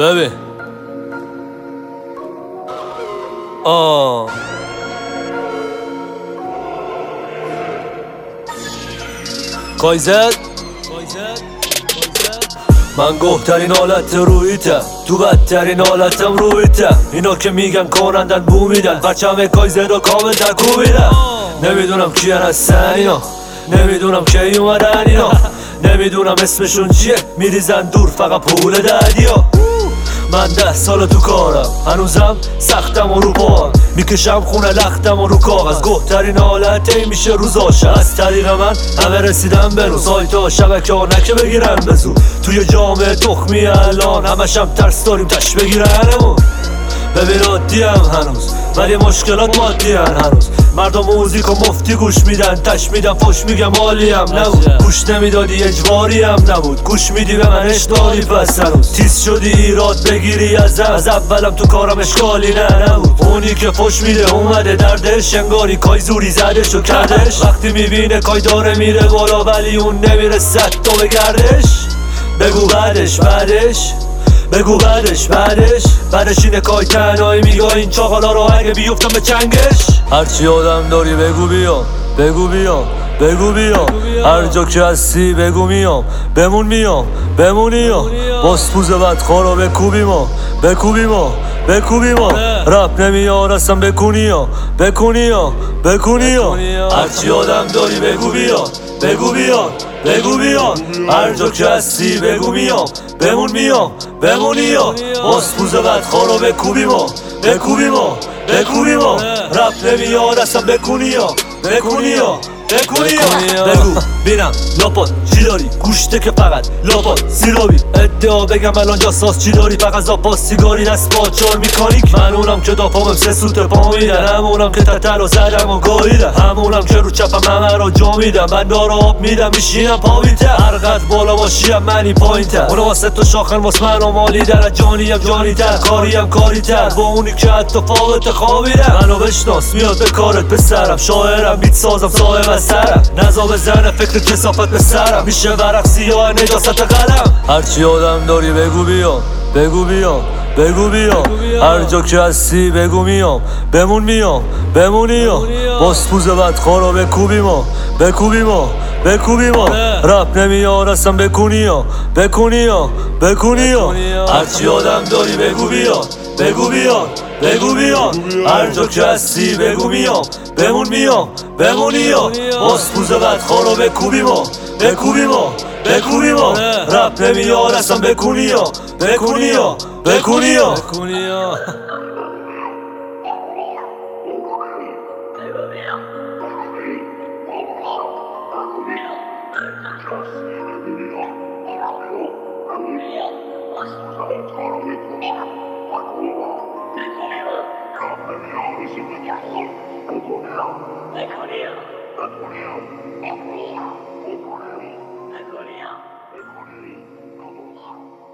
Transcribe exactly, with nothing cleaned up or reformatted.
ببین آه کایزت من گفترین حالت رویتم، تو بدترین حالتم رویتم. اینا که میگن کنندن بو میدن، پرچم کایزر رو کامل تکوبیدن. نمیدونم کی هستن اینا، نمیدونم کی اومدن اینا، نمیدونم اسمشون چیه، میریزن دور فقط پول دردیا. من ده سال تو کارم، هنوزم سختم و رو پاهم، میکشم خونه لختم و رو کاغذ. گفترین حالت این میشه روزاشه، از طریق من همه رسیدم به روز. سایت ها شبکه ها نکه بگیرن بزو، توی جامعه تخمی الان همشم ترس داریم تش بگیرنمون. ببین عادی هم هنوز ولی مشکلات مادی هن هنوز. مردم موزیک و مفتی گوش میدن، تش میدن فش میگم عالی هم نبود. گوش نمیدادی اجباری هم نبود، گوش میدی به من اشتالی پس هنوز. تیز شدی ایراد بگیری ازم، از اولم تو کارم اشکالی نه نبود. اونی که فش میده اومده دردش، انگاری کای زوری زدش و کردش. وقتی میبینه کای داره میره بالا ولی اون نمیره صد تا بگردش. بگو بعدش بعدش بگو بعدش بعدش بعدش اینه کای تنهایی میگه این چاقالا رو اگه بیفتم به چنگش. هرچی آدم داری بگو بیام، بگو بیام، بگو بیام. هر جا که هستی بگو میام، بمون میام، بمونی یا باسپوز بدخوار رو بکوبی ما، بکوبی ما، بکوبی ما. رپ نمیاد اصلا بکنی یا بکنی یا بکنی یا. هرچی آدم داری بگو بیام، بگو بیام، بگو بیام. هر جا که هستی بگو میام، بمون میام، بمونی یا باسپوز بدخوار رو بکوبی ما، بکوبی ما، بکوبی ما. رپ نمیاد اصلا بکنی یا بکنی یا بکنی یا. بگو بینم لاپات چی داری، گوشته که فقط لاپات سیرابی. ادعا بگم الان جاساس چی داری، فقط زاپاس سیگاری دست با چار میکانیک. من اونم که داپامم سه سوت پا میدن، همونم که تتر و زدم و گاییدم، همونم که رو چپم همه را جا میدم. من دارا آب میدم میشینم پا بیتر، هر قد بالا باشیم منی پایین تر. اونو واسه تو شاخن واس من و مالی در، جانیم جانی تر، کاریم کاری تر، با اونی که حتی فاقت خوابیدم. منو بشناس میاد به کارت پسرم، شاعرم بیت سازم صاحب اثرم. نزا بزنه فکر کسافت به سرم، میشه ورق سیاه نجاست قلم. هرچی آدم داری بگو بیام، بگو بیام، بگو بیام. هر جا که هستی بگو میام، بمون میام، بمونی یا باسپوز بدخوار رو بکوبی ما، بکوبی ما، بکوبی ما. رپ نمیاد اصلا بکنی یا بکنی یا بکنی یا. هرچی آدم داری بگو بیام، بگو بیام، بگو بیام. هر جا که هستی بگو میام، بمون میام، بمونی یا باسپوز بدخوار رو بکوبی ما، بکوبی ما، بکوبی ما. رپ نمیاد اصلا بکنی یا بکنی یا بکنی یا. Economía.